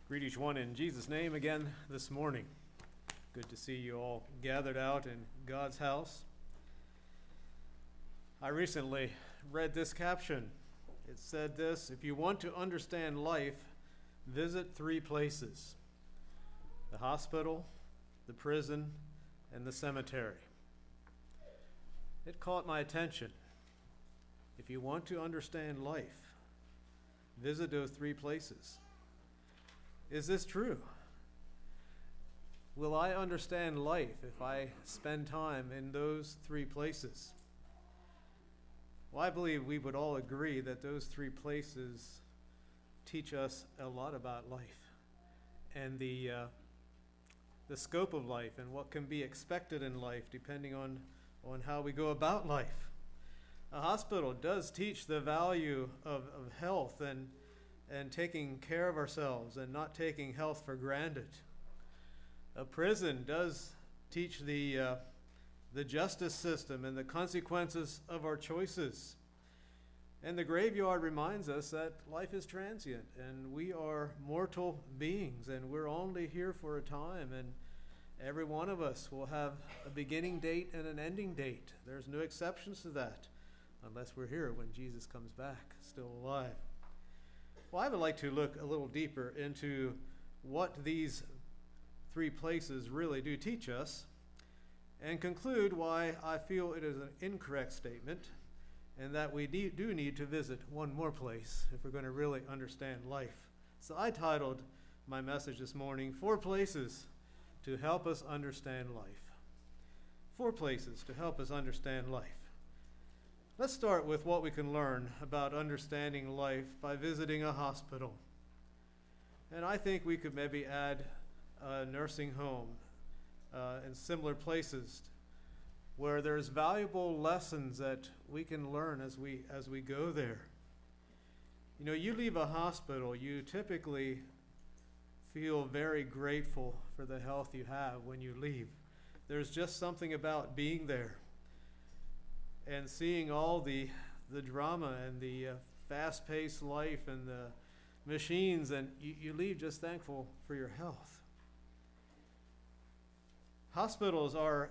Greet each one in Jesus' name again this morning. Good to see you all gathered out in God's house. I recently read this caption. It said this: if you want to understand life, visit three places: the hospital, the prison, and the cemetery. It caught my attention. If you want to understand life, visit those three places. Is this true? Will I understand life if I spend time in those three places? Well, I believe we would all agree that those three places teach us a lot about life and the scope of life and what can be expected in life depending on how we go about life. A hospital does teach the value of health and taking care of ourselves and not taking health for granted. A prison does teach the justice system and the consequences of our choices. And the graveyard reminds us that life is transient and we are mortal beings and we're only here for a time, and every one of us will have a beginning date and an ending date. There's no exceptions to that unless we're here when Jesus comes back, still alive. Well, I would like to look a little deeper into what these three places really do teach us and conclude why I feel it is an incorrect statement and that we do need to visit one more place if we're going to really understand life. So I titled my message this morning, 4 Places to Help Us Understand Life. 4 places to help us understand life. Let's start with what we can learn about understanding life by visiting a hospital. And I think we could maybe add a nursing home and similar places where there's valuable lessons that we can learn as we go there. You know, you leave a hospital, you typically feel very grateful for the health you have when you leave. There's just something about being there and seeing all the drama and the fast-paced life and the machines, and you leave just thankful for your health. Hospitals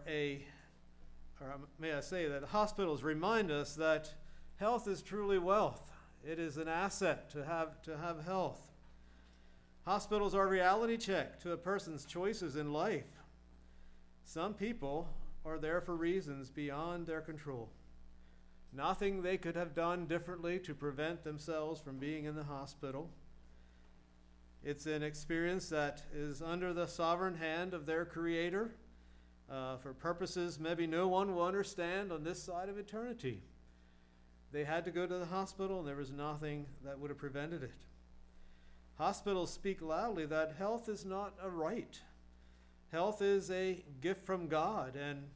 hospitals remind us that health is truly wealth. It is an asset to have health. Hospitals are a reality check to a person's choices in life. Some people are there for reasons beyond their control. Nothing they could have done differently to prevent themselves from being in the hospital. It's an experience that is under the sovereign hand of their Creator for purposes maybe no one will understand on this side of eternity. They had to go to the hospital, and there was nothing that would have prevented it. Hospitals speak loudly that health is not a right. Health is a gift from God, and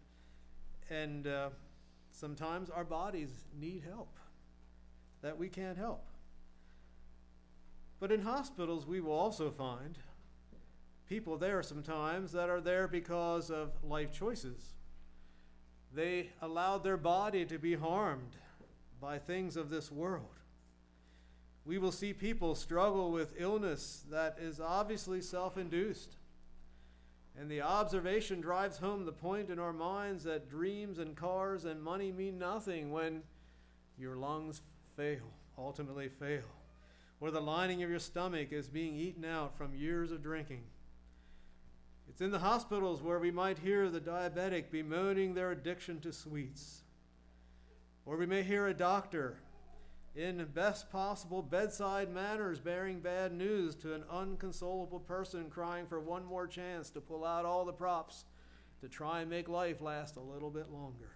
sometimes our bodies need help that we can't help. But in hospitals, we will also find people there sometimes that are there because of life choices. They allowed their body to be harmed by things of this world. We will see people struggle with illness that is obviously self-induced. And the observation drives home the point in our minds that dreams and cars and money mean nothing when your lungs ultimately fail, or the lining of your stomach is being eaten out from years of drinking. It's in the hospitals where we might hear the diabetic bemoaning their addiction to sweets, or we may hear a doctor in best possible bedside manners bearing bad news to an unconsolable person crying for one more chance to pull out all the props to try and make life last a little bit longer.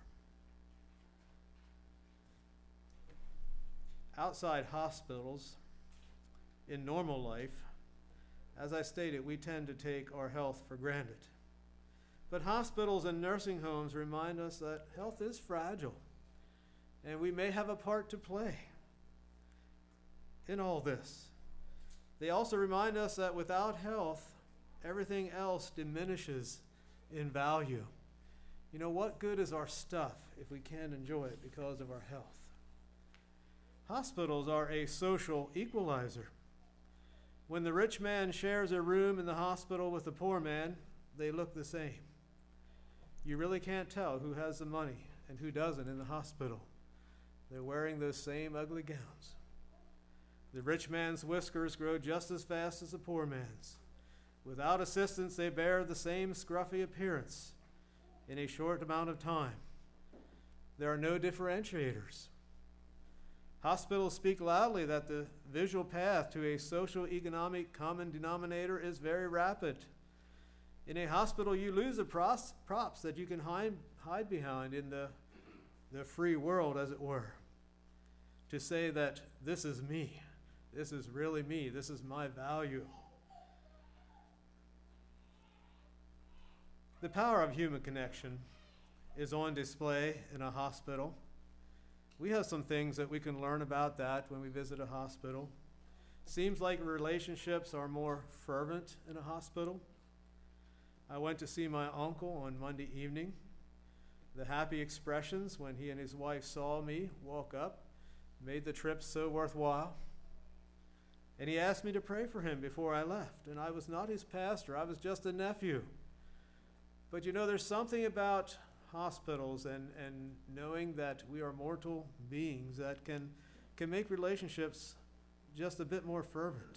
Outside hospitals, in normal life, as I stated, we tend to take our health for granted. But hospitals and nursing homes remind us that health is fragile, and we may have a part to play in all this. They also remind us that without health, everything else diminishes in value. You know, what good is our stuff if we can't enjoy it because of our health? Hospitals are a social equalizer. When the rich man shares a room in the hospital with the poor man, they look the same. You really can't tell who has the money and who doesn't in the hospital. They're wearing those same ugly gowns. The rich man's whiskers grow just as fast as the poor man's. Without assistance, they bear the same scruffy appearance in a short amount of time. There are no differentiators. Hospitals speak loudly that the visual path to a social economic common denominator is very rapid. In a hospital, you lose the props that you can hide behind in the free world, as it were, to say that this is me, this is really me, this is my value. The power of human connection is on display in a hospital. We have some things that we can learn about that when we visit a hospital. Seems like relationships are more fervent in a hospital. I went to see my uncle on Monday evening. The happy expressions when he and his wife saw me walk up made the trip so worthwhile. And he asked me to pray for him before I left. And I was not his pastor, I was just a nephew. But you know, there's something about hospitals and knowing that we are mortal beings that can make relationships just a bit more fervent.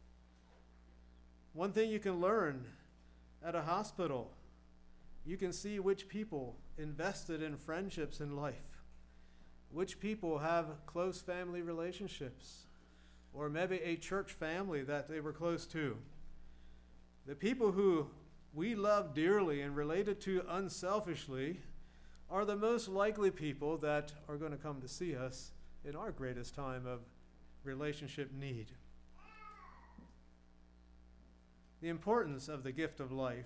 One thing you can learn at a hospital, you can see which people invested in friendships in life, which people have close family relationships, or maybe a church family that they were close to. The people who we love dearly and related to unselfishly are the most likely people that are going to come to see us in our greatest time of relationship need. The importance of the gift of life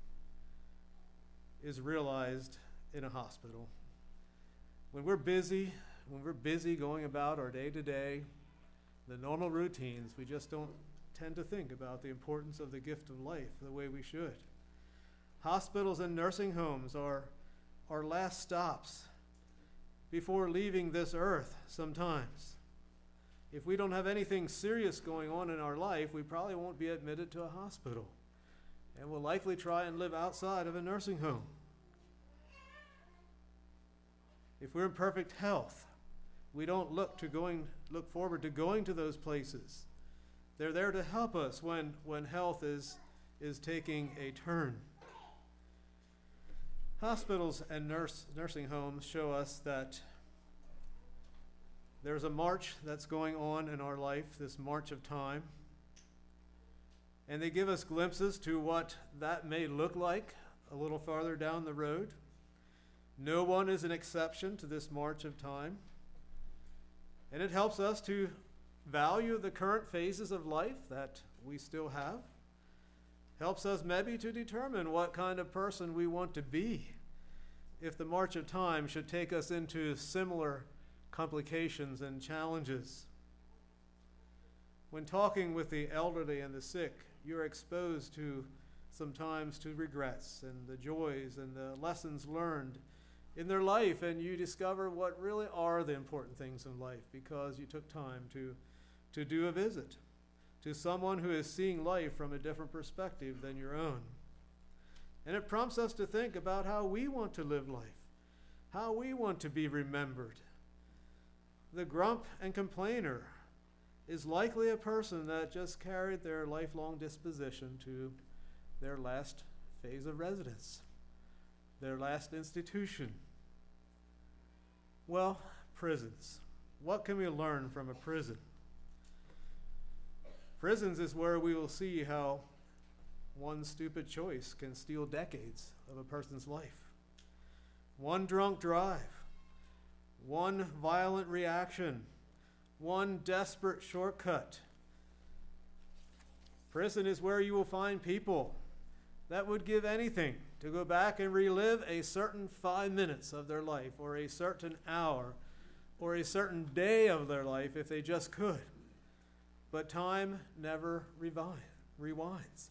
is realized in a hospital. When we're busy going about our day-to-day, the normal routines, we just don't tend to think about the importance of the gift of life the way we should. Hospitals and nursing homes are our last stops before leaving this earth sometimes. If we don't have anything serious going on in our life, we probably won't be admitted to a hospital, and we'll likely try and live outside of a nursing home. If we're in perfect health, we don't look forward to going to those places. They're there to help us when health is taking a turn. Hospitals and nursing homes show us that there's a march that's going on in our life, this march of time. And they give us glimpses to what that may look like a little farther down the road. No one is an exception to this march of time. And it helps us to value the current phases of life that we still have. Helps us maybe to determine what kind of person we want to be if the march of time should take us into similar complications and challenges. When talking with the elderly and the sick, you're exposed sometimes to regrets and the joys and the lessons learned in their life, and you discover what really are the important things in life because you took time to do a visit to someone who is seeing life from a different perspective than your own. And it prompts us to think about how we want to live life, how we want to be remembered. The grump and complainer is likely a person that just carried their lifelong disposition to their last phase of residence, their last institution. Well, prisons. What can we learn from a prison? Prisons is where we will see how one stupid choice can steal decades of a person's life. One drunk drive, one violent reaction, one desperate shortcut. Prison is where you will find people that would give anything to go back and relive a certain 5 minutes of their life, or a certain hour, or a certain day of their life if they just could. But time never rewinds.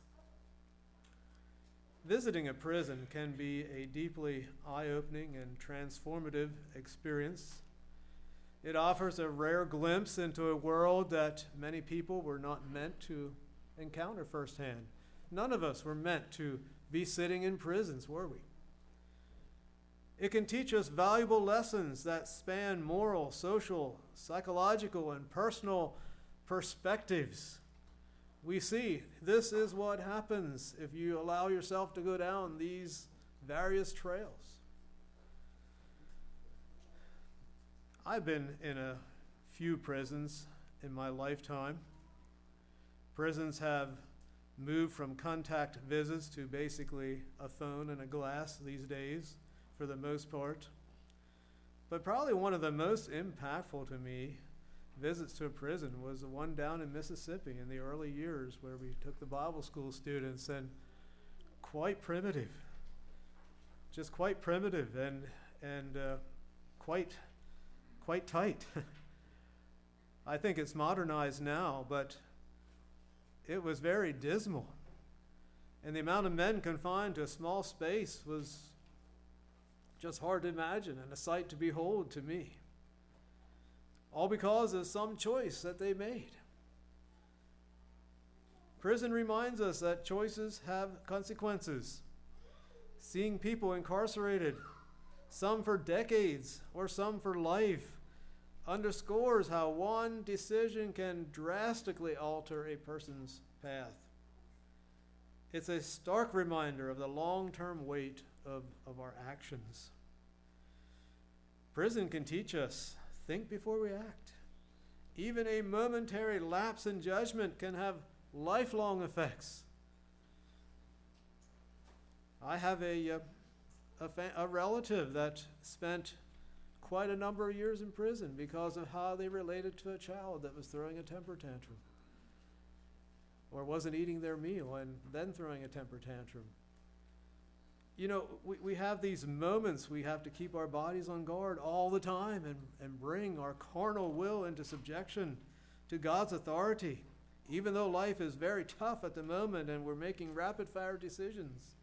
Visiting a prison can be a deeply eye-opening and transformative experience. It offers a rare glimpse into a world that many people were not meant to encounter firsthand. None of us were meant to be sitting in prisons, were we? It can teach us valuable lessons that span moral, social, psychological, and personal perspectives. We see this is what happens if you allow yourself to go down these various trails. I've been in a few prisons in my lifetime. Prisons have moved from contact visits to basically a phone and a glass these days, for the most part. But probably one of the most impactful to me visits to a prison was the one down in Mississippi in the early years, where we took the Bible school students, and quite primitive, just quite primitive and quite tight. I think it's modernized now, but it was very dismal. And the amount of men confined to a small space was just hard to imagine and a sight to behold to me. All because of some choice that they made. Prison reminds us that choices have consequences. Seeing people incarcerated, some for decades or some for life, underscores how one decision can drastically alter a person's path. It's a stark reminder of the long-term weight of our actions. Prison can teach us, think before we act. Even a momentary lapse in judgment can have lifelong effects. I have a relative that spent quite a number of years in prison because of how they related to a child that was throwing a temper tantrum, or wasn't eating their meal and then throwing a temper tantrum. You know, we have these moments we have to keep our bodies on guard all the time and bring our carnal will into subjection to God's authority, even though life is very tough at the moment and we're making rapid-fire decisions.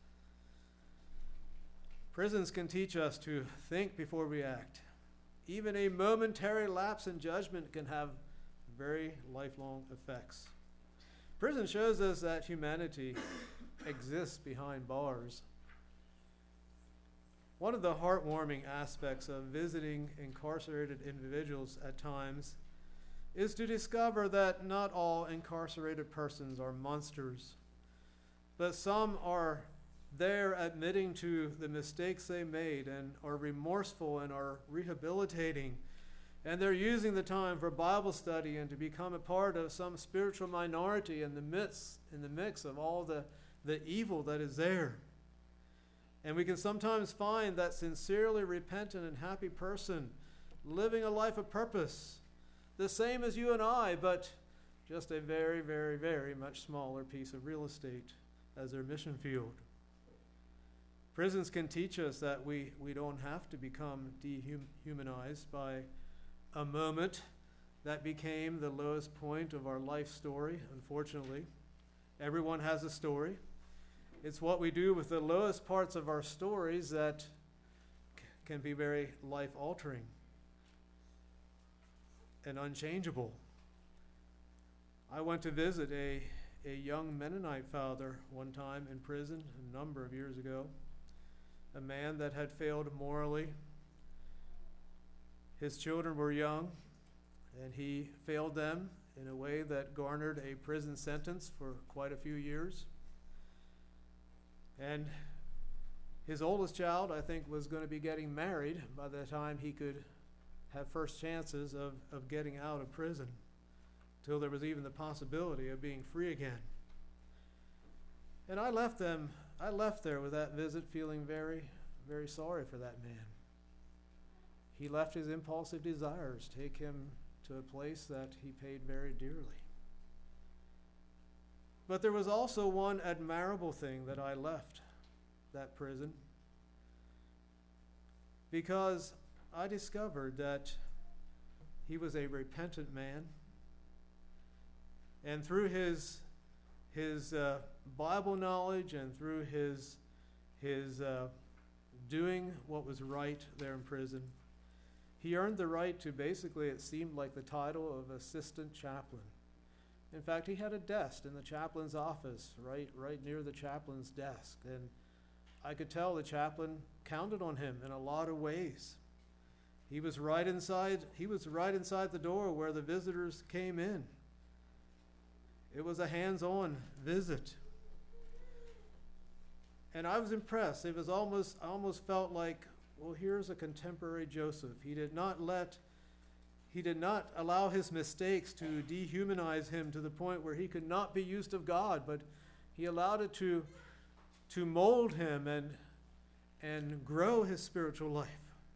Prisons can teach us to think before we act. Even a momentary lapse in judgment can have very lifelong effects. Prison shows us that humanity exists behind bars. One of the heartwarming aspects of visiting incarcerated individuals at times is to discover that not all incarcerated persons are monsters, but some are there admitting to the mistakes they made and are remorseful and are rehabilitating, and they're using the time for Bible study and to become a part of some spiritual minority in the mix of all the evil that is there. And we can sometimes find that sincerely repentant and happy person living a life of purpose, the same as you and I, but just a very, very, very much smaller piece of real estate as their mission field. Prisons can teach us that we don't have to become dehumanized by a moment that became the lowest point of our life story, unfortunately. Everyone has a story. It's what we do with the lowest parts of our stories that can be very life-altering and unchangeable. I went to visit a young Mennonite father one time in prison a number of years ago, a man that had failed morally. His children were young, and he failed them in a way that garnered a prison sentence for quite a few years. And his oldest child, I think, was going to be getting married by the time he could have first chances of getting out of prison, till there was even the possibility of being free again. And I left there with that visit feeling very, very sorry for that man. He left his impulsive desires take him to a place that he paid very dearly. But there was also one admirable thing that I left that prison, because I discovered that he was a repentant man, and through his Bible knowledge and through his doing what was right there in prison, he earned the right to basically, it seemed like, the title of assistant chaplain, In fact, he had a desk in the chaplain's office, right near the chaplain's desk. And I could tell the chaplain counted on him in a lot of ways. He was right inside the door where the visitors came in. It was a hands-on visit. And I was impressed. I almost felt like, well, here's a contemporary Joseph. He did not allow his mistakes to dehumanize him to the point where he could not be used of God, but he allowed it to mold him and grow his spiritual life.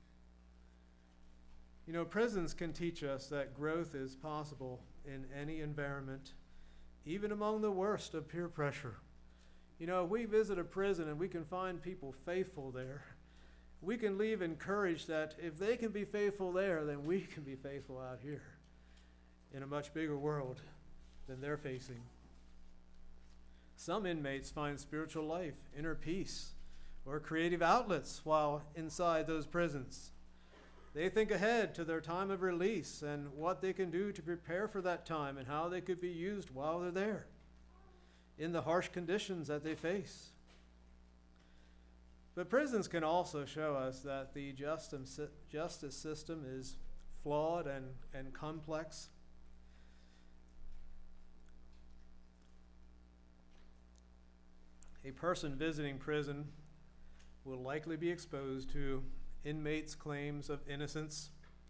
You know, prisons can teach us that growth is possible in any environment, even among the worst of peer pressure. You know, if we visit a prison and we can find people faithful there, we can leave encouraged that if they can be faithful there, then we can be faithful out here in a much bigger world than they're facing. Some inmates find spiritual life, inner peace, or creative outlets while inside those prisons. They think ahead to their time of release and what they can do to prepare for that time and how they could be used while they're there in the harsh conditions that they face. But prisons can also show us that the justice system is flawed and complex. A person visiting prison will likely be exposed to inmates' claims of innocence.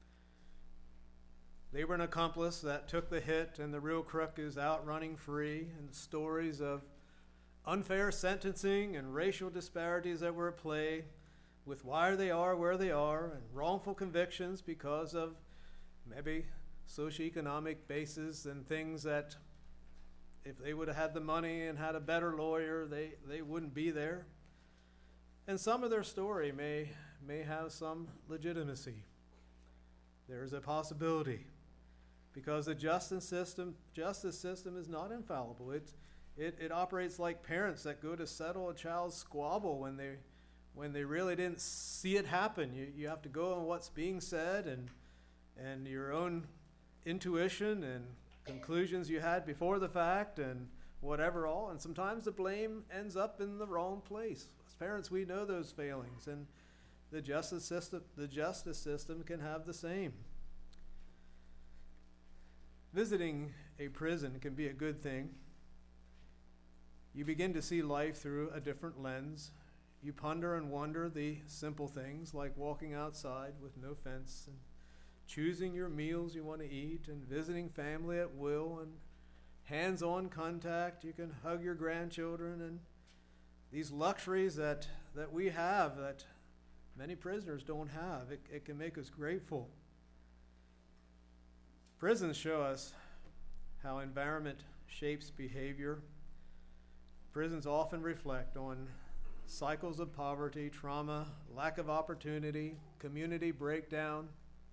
They were an accomplice that took the hit, and the real crook is out running free, and stories of unfair sentencing and racial disparities that were at play with why they are where they are, and wrongful convictions because of maybe socioeconomic basis and things that if they would have had the money and had a better lawyer, they wouldn't be there. And some of their story may have some legitimacy. There's a possibility, because the justice system is not infallible. It operates like parents that go to settle a child's squabble when they really didn't see it happen. You have to go on what's being said and your own intuition and conclusions you had before the fact and whatever all. And sometimes the blame ends up in the wrong place. As parents, we know those failings, and the justice system can have the same. Visiting a prison can be a good thing. You begin to see life through a different lens. You ponder and wonder the simple things like walking outside with no fence and choosing your meals you want to eat and visiting family at will and hands-on contact. You can hug your grandchildren and these luxuries that we have that many prisoners don't have. It can make us grateful. Prisons show us how environment shapes behavior. Prisons often reflect on cycles of poverty, trauma, lack of opportunity, community breakdown,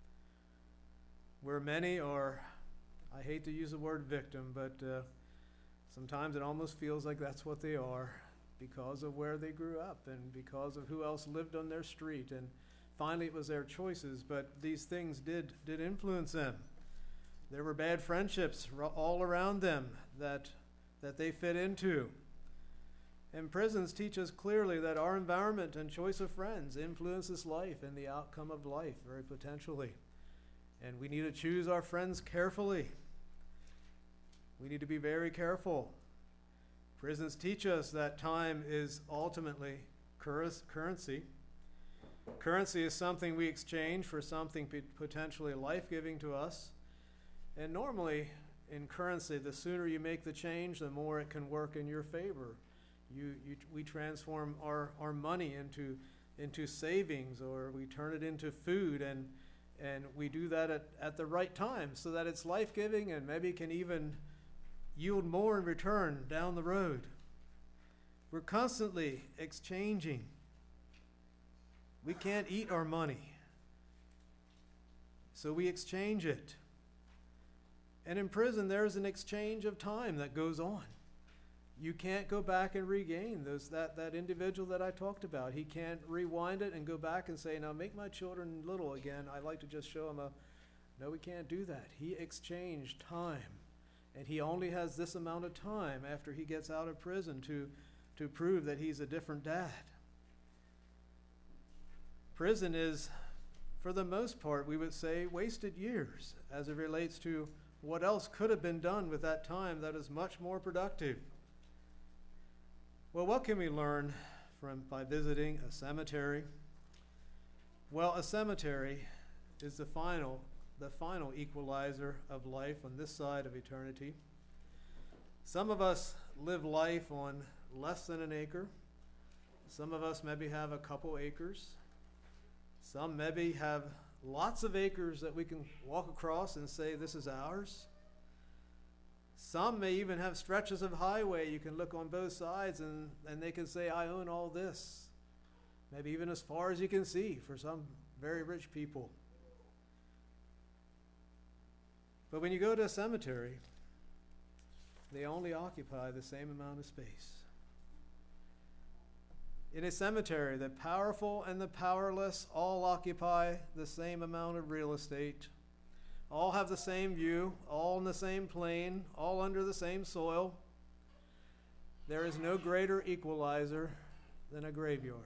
where many are, I hate to use the word victim, but sometimes it almost feels like that's what they are because of where they grew up and because of who else lived on their street. And finally it was their choices, but these things did influence them. There were bad friendships all around them that they fit into. And prisons teach us clearly that our environment and choice of friends influences life and the outcome of life very potentially. And we need to choose our friends carefully. We need to be very careful. Prisons teach us that time is ultimately currency. Currency is something we exchange for something potentially life-giving to us. And normally, in currency, the sooner you make the change, the more it can work in your favor. We transform our money into savings, or we turn it into food, and we do that at the right time so that it's life-giving and maybe can even yield more in return down the road. We're constantly exchanging. We can't eat our money, so we exchange it. And in prison, there's an exchange of time that goes on. You can't go back and regain that individual that I talked about. He can't rewind it and go back and say, now make my children little again. I'd like to just show them no, we can't do that. He exchanged time And he only has this amount of time after he gets out of prison to prove that he's a different dad. Prison is, for the most part, we would say, wasted years as it relates to what else could have been done with that time that is much more productive. Well, what can we learn by visiting a cemetery? Well, a cemetery is the final equalizer of life on this side of eternity. Some of us live life on less than an acre. Some of us maybe have a couple acres. Some maybe have lots of acres that we can walk across and say, this is ours. Some may even have stretches of highway you can look on both sides and they can say, I own all this. Maybe even as far as you can see for some very rich people. But when you go to a cemetery, they only occupy the same amount of space. In a cemetery, the powerful and the powerless all occupy the same amount of real estate, all have the same view, all in the same plane, all under the same soil. There is no greater equalizer than a graveyard.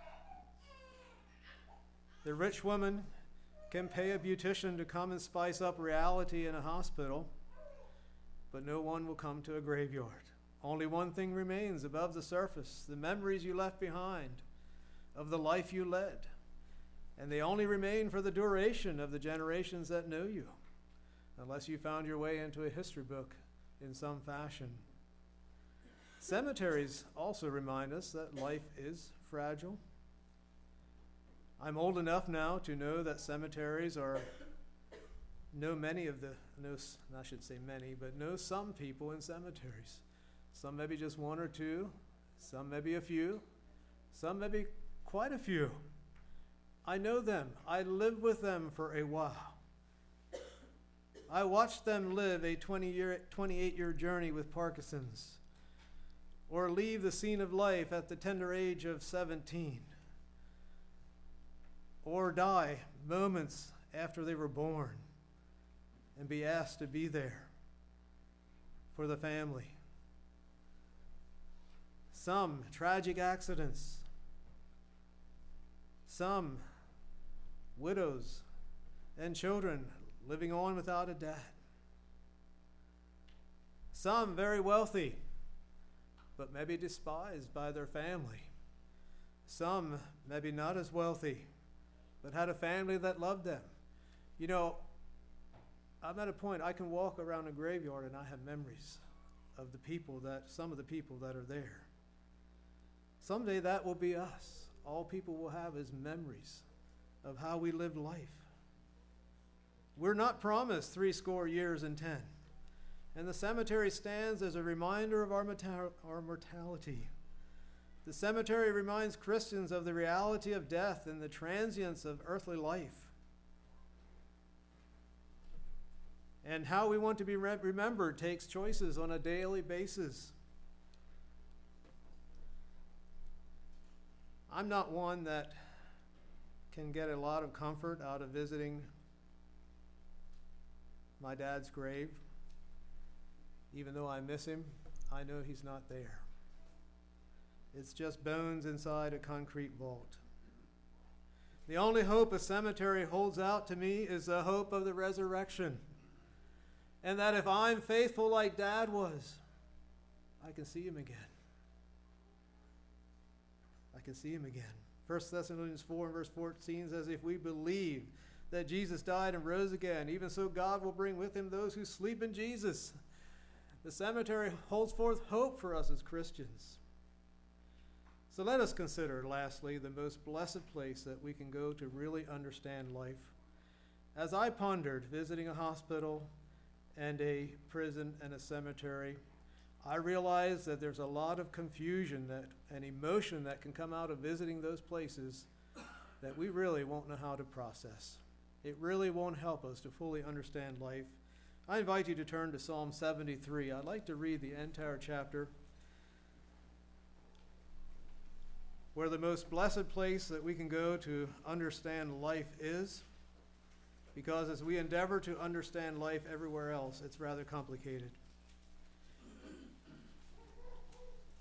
The rich woman can pay a beautician to come and spice up reality in a hospital, but no one will come to a graveyard. Only one thing remains above the surface, the memories you left behind of the life you led. And they only remain for the duration of the generations that know you, unless you found your way into a history book in some fashion. Cemeteries also remind us that life is fragile. I'm old enough now to know that cemeteries know some people in cemeteries. Some maybe just one or two, some maybe a few, some maybe quite a few. I know them. I lived with them for a while. I watched them live a 28-year journey with Parkinson's, or leave the scene of life at the tender age of 17, or die moments after they were born and be asked to be there for the family. Some tragic accidents, some widows and children living on without a dad. Some very wealthy, but maybe despised by their family. Some maybe not as wealthy, but had a family that loved them. You know, I'm at a point I can walk around a graveyard and I have memories of some of the people that are there. Someday that will be us. All people will have is memories of how we lived life. We're not promised 80 years and 10. And the cemetery stands as a reminder of our mortality. The cemetery reminds Christians of the reality of death and the transience of earthly life. And how we want to be remembered takes choices on a daily basis. I'm not one that can get a lot of comfort out of visiting my dad's grave. Even though I miss him, I know he's not there. It's just bones inside a concrete vault. The only hope a cemetery holds out to me is the hope of the resurrection. And that if I'm faithful like Dad was, I can see him again. I can see him again. 1 Thessalonians 4 and verse 14 says, if we believe that Jesus died and rose again, even so God will bring with him those who sleep in Jesus. The cemetery holds forth hope for us as Christians. So let us consider, lastly, the most blessed place that we can go to really understand life. As I pondered visiting a hospital and a prison and a cemetery, I realized that there's a lot of confusion and emotion that can come out of visiting those places that we really won't know how to process. It really won't help us to fully understand life. I invite you to turn to Psalm 73. I'd like to read the entire chapter, where the most blessed place that we can go to understand life is, because as we endeavor to understand life everywhere else, it's rather complicated.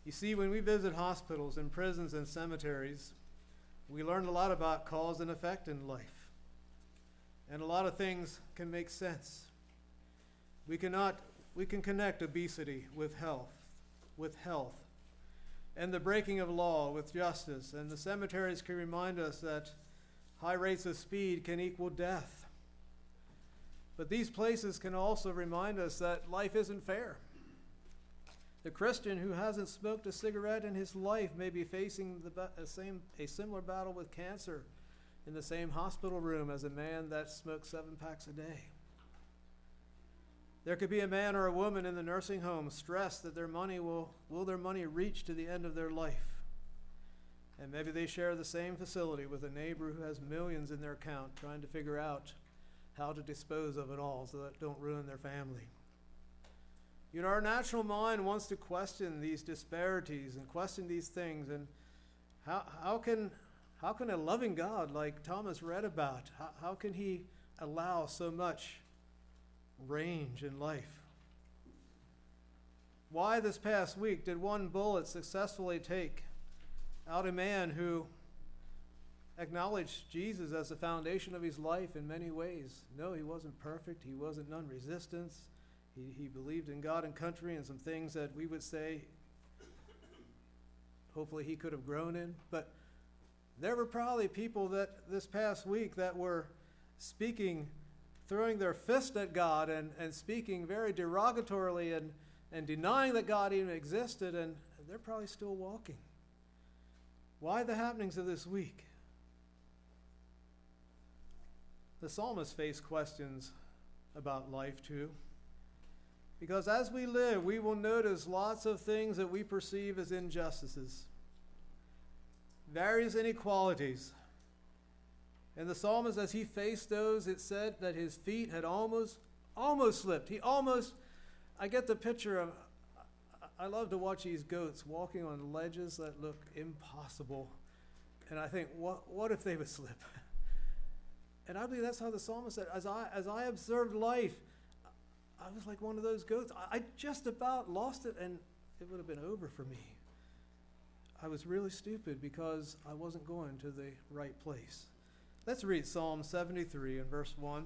You see, when we visit hospitals and prisons and cemeteries, we learn a lot about cause and effect in life. And a lot of things can make sense. We can connect obesity with health, and the breaking of law with justice. And the cemeteries can remind us that high rates of speed can equal death. But these places can also remind us that life isn't fair. The Christian who hasn't smoked a cigarette in his life may be facing a similar battle with cancer in the same hospital room as a man that smokes 7 packs a day. There could be a man or a woman in the nursing home stressed that their money will their money reach to the end of their life. And maybe they share the same facility with a neighbor who has millions in their account, trying to figure out how to dispose of it all so that it don't ruin their family. You know, our natural mind wants to question these disparities and question these things. And how can a loving God like Thomas read about, how can he allow so much range in life? Why this past week did one bullet successfully take out a man who acknowledged Jesus as the foundation of his life in many ways? No, he wasn't perfect. He wasn't non-resistance. He believed in God and country and some things that we would say hopefully he could have grown in. But there were probably people that this past week that were speaking, throwing their fist at God and speaking very derogatorily and denying that God even existed, and they're probably still walking. Why the happenings of this week? The psalmist faced questions about life too. Because as we live, we will notice lots of things that we perceive as injustices, various inequalities. And the psalmist, as he faced those, it said that his feet had almost slipped. I get the picture of, I love to watch these goats walking on ledges that look impossible. And I think, what if they would slip? And I believe that's how the psalmist said, as I observed life, I was like one of those goats. I just about lost it, and it would have been over for me. I was really stupid because I wasn't going to the right place. Let's read Psalm 73 and verse 1.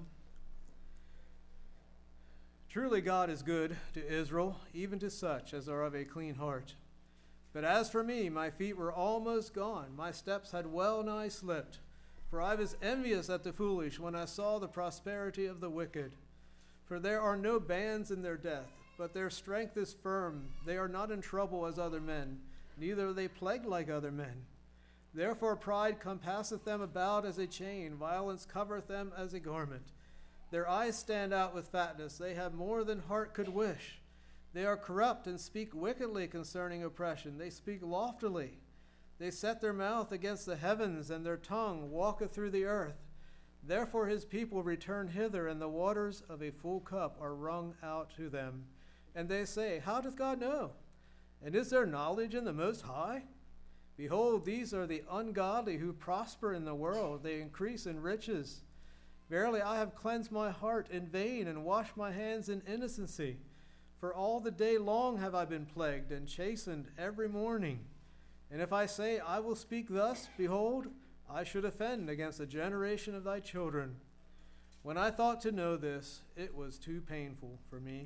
Truly God is good to Israel, even to such as are of a clean heart. But as for me, my feet were almost gone. My steps had well nigh slipped. For I was envious at the foolish when I saw the prosperity of the wicked. For there are no bands in their death, but their strength is firm. They are not in trouble as other men, neither are they plagued like other men. Therefore pride compasseth them about as a chain, violence covereth them as a garment. Their eyes stand out with fatness, they have more than heart could wish. They are corrupt and speak wickedly concerning oppression, they speak loftily. They set their mouth against the heavens, and their tongue walketh through the earth. Therefore his people return hither, and the waters of a full cup are wrung out to them. And they say, How doth God know? And is there knowledge in the Most High? Behold, these are the ungodly who prosper in the world. They increase in riches. Verily, I have cleansed my heart in vain and washed my hands in innocency. For all the day long have I been plagued and chastened every morning. And if I say, I will speak thus, behold, I should offend against the generation of thy children. When I thought to know this, it was too painful for me,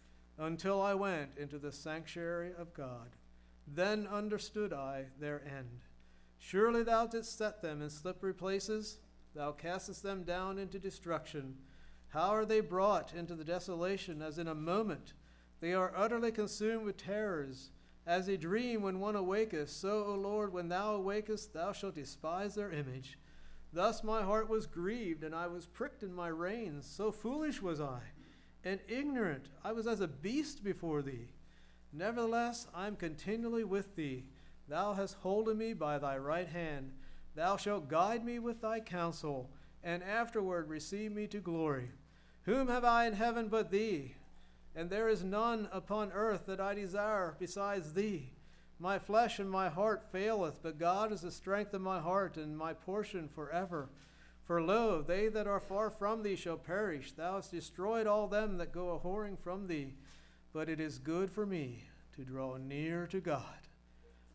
until I went into the sanctuary of God. Then understood I their end. Surely thou didst set them in slippery places. Thou castest them down into destruction. How are they brought into the desolation as in a moment? They are utterly consumed with terrors. As a dream when one awaketh, so, O Lord, when thou awakest, thou shalt despise their image. Thus my heart was grieved, and I was pricked in my reins. So foolish was I, and ignorant. I was as a beast before thee. Nevertheless, I am continually with thee. Thou hast holden me by thy right hand. Thou shalt guide me with thy counsel, and afterward receive me to glory. Whom have I in heaven but thee? And there is none upon earth that I desire besides thee. My flesh and my heart faileth, but God is the strength of my heart and my portion forever. For lo, they that are far from thee shall perish. Thou hast destroyed all them that go a-whoring from thee. But it is good for me to draw near to God.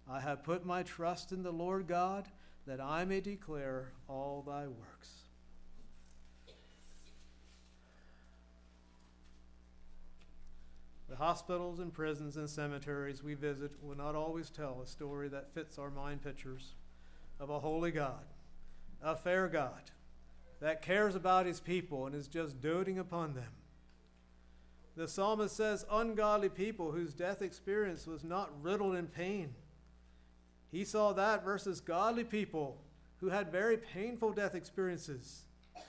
I have put my trust in the Lord God, that I may declare all thy works. The hospitals and prisons and cemeteries we visit will not always tell a story that fits our mind pictures of a holy God, a fair God, that cares about his people and is just doting upon them. The psalmist says, ungodly people whose death experience was not riddled in pain. He saw that versus godly people who had very painful death experiences.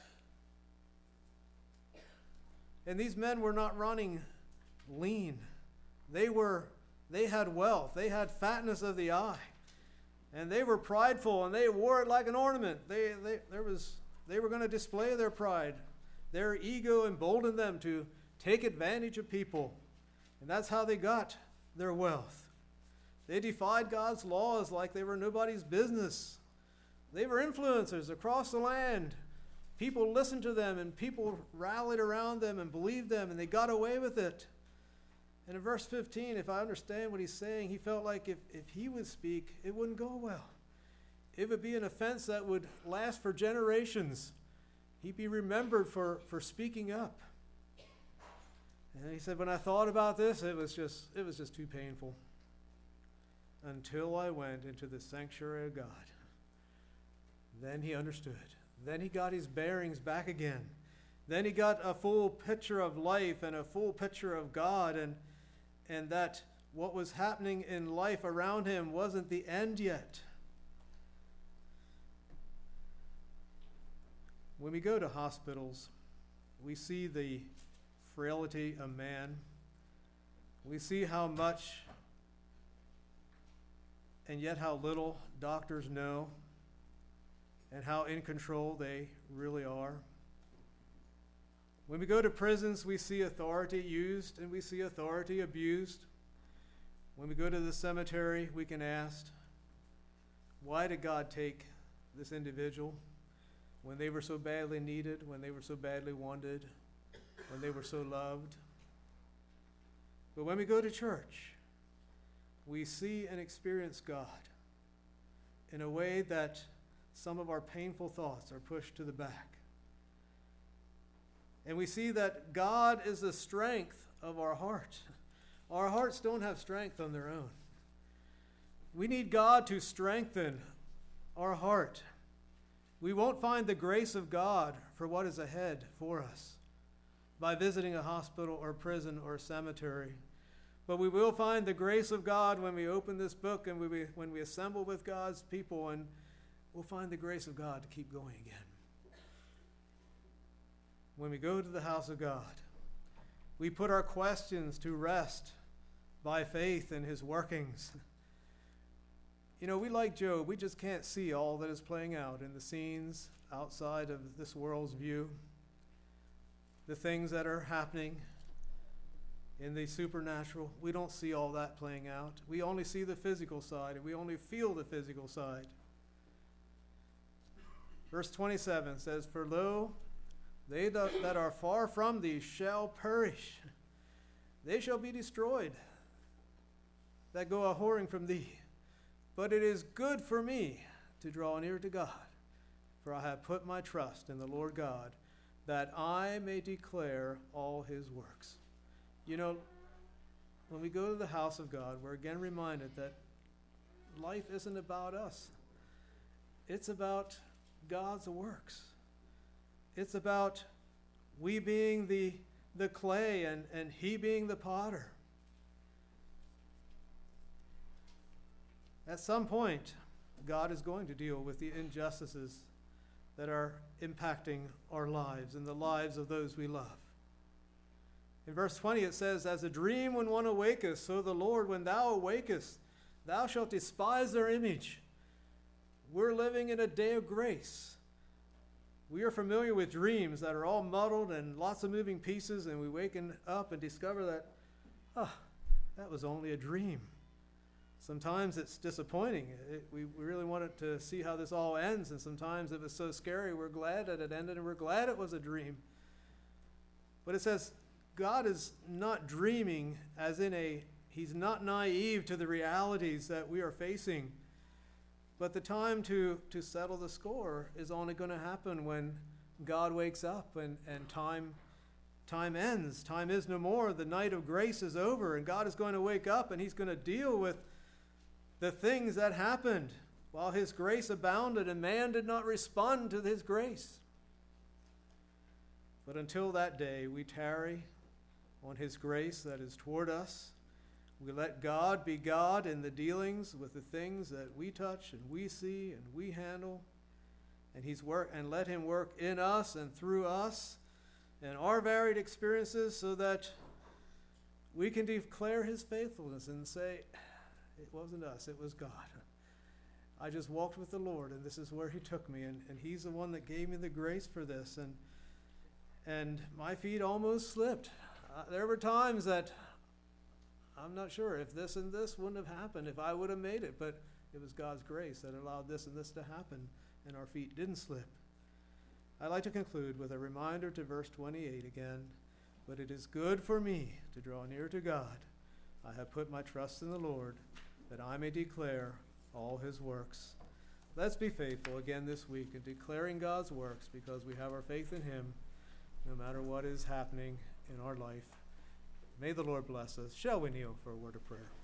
And these men were not running lean. They had wealth. They had fatness of the eye. And they were prideful, and they wore it like an ornament. They were going to display their pride. Their ego emboldened them to take advantage of people. And that's how they got their wealth. They defied God's laws like they were nobody's business. They were influencers across the land. People listened to them, and people rallied around them and believed them, and they got away with it. And in verse 15, if I understand what he's saying, he felt like if he would speak, it wouldn't go well. It would be an offense that would last for generations. He'd be remembered for speaking up. And he said, when I thought about this, it was just too painful. Until I went into the sanctuary of God. Then he understood. Then he got his bearings back again. Then he got a full picture of life and a full picture of God, and that what was happening in life around him wasn't the end yet. When we go to hospitals, we see the frailty of man. We see how much and yet how little doctors know and how in control they really are. When we go to prisons, we see authority used and we see authority abused. When we go to the cemetery, we can ask, why did God take this individual when they were so badly needed, when they were so badly wanted, when they were so loved? But when we go to church, we see and experience God in a way that some of our painful thoughts are pushed to the back. And we see that God is the strength of our heart. Our hearts don't have strength on their own. We need God to strengthen our heart. We won't find the grace of God for what is ahead for us by visiting a hospital or prison or cemetery. But we will find the grace of God when we open this book and when we assemble with God's people, and we'll find the grace of God to keep going again. When we go to the house of God, we put our questions to rest by faith in his workings. You know, we like Job, we just can't see all that is playing out in the scenes outside of this world's view, the things that are happening in the supernatural. We don't see all that playing out. We only see the physical side, and we only feel the physical side. Verse 27 says, for lo, they that are far from thee shall perish. They shall be destroyed that go a-whoring from thee. But it is good for me to draw near to God, for I have put my trust in the Lord God, that I may declare all his works. You know, when we go to the house of God, we're again reminded that life isn't about us. It's about God's works. It's about we being the clay and he being the potter. At some point, God is going to deal with the injustices that are impacting our lives and the lives of those we love. In verse 20 it says, as a dream when one awaketh, so the Lord, when thou awakest, thou shalt despise their image. We're living in a day of grace. We are familiar with dreams that are all muddled and lots of moving pieces, and we waken up and discover that, that was only a dream. Sometimes it's disappointing. We really wanted to see how this all ends, and sometimes it was so scary, we're glad that it ended, and we're glad it was a dream. But it says God is not dreaming as in a He's not naive to the realities that we are facing. But the time to settle the score is only going to happen when God wakes up and time ends. Time is no more. The night of grace is over, and God is going to wake up, and he's going to deal with the things that happened while his grace abounded and man did not respond to his grace. But until that day, we tarry on his grace that is toward us. We let God be God in the dealings with the things that we touch and we see and we handle. And let him work in us and through us and our varied experiences so that we can declare his faithfulness and say, it wasn't us, it was God. I just walked with the Lord, and this is where he took me, and he's the one that gave me the grace for this. And my feet almost slipped. There were times that I'm not sure if this and this wouldn't have happened, if I would have made it, but it was God's grace that allowed this and this to happen, and our feet didn't slip. I'd like to conclude with a reminder to verse 28 again. But it is good for me to draw near to God. I have put my trust in the Lord, that I may declare all his works. Let's be faithful again this week in declaring God's works, because we have our faith in him, no matter what is happening in our life. May the Lord bless us. Shall we kneel for a word of prayer?